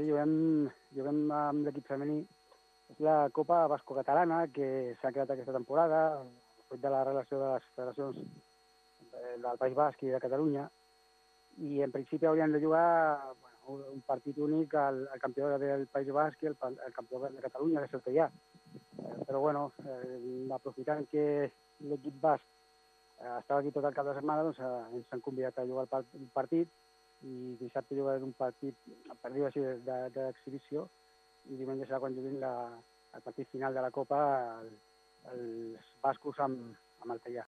juguem amb l'equip femení. És la Copa Basco-Catalana que s'ha creat aquesta temporada, fruit de la relació de les federacions del País Basc i de Catalunya, i en principi haurien de jugar un partit únic al campió del País Basc i el campió de Catalunya, que és el que hi ha. Però aprofitant que l'equip basc estava aquí tot el cap de setmana, doncs ens han convidat a jugar un partit, i dissabte jugarem un partit, per dir-ho així, d'exhibició, i diumenge serà quan juguin el partit final de la Copa els bascos amb el Teià.